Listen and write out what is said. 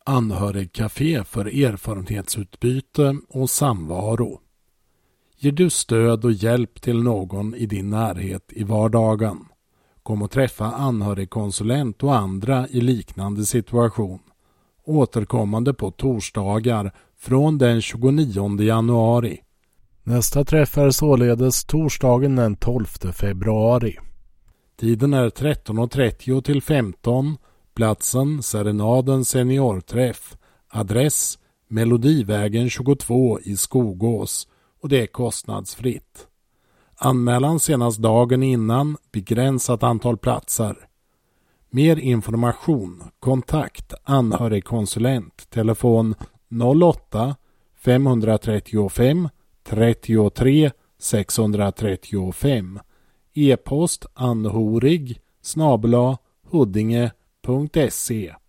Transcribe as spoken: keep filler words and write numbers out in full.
Anhörigcafé för erfarenhetsutbyte och samvaro. Ger du stöd och hjälp till någon i din närhet i vardagen? Kom och träffa anhörigkonsulent och andra i liknande situation. Återkommande på torsdagar från den tjugonionde januari. Nästa träff är således torsdagen den tolfte februari. Tiden är tretton och trettio till femton. Platsen Serenaden seniorträff. Adress Melodivägen tjugotvå i Skogås, och det är kostnadsfritt. Anmälan senast dagen innan, begränsat antal platser. Mer information, kontakt anhörigkonsulent, telefon noll åtta fem tre fem trettiotre sexhundratrettiofem, e-post anhorig snabel-a huddinge punkt se.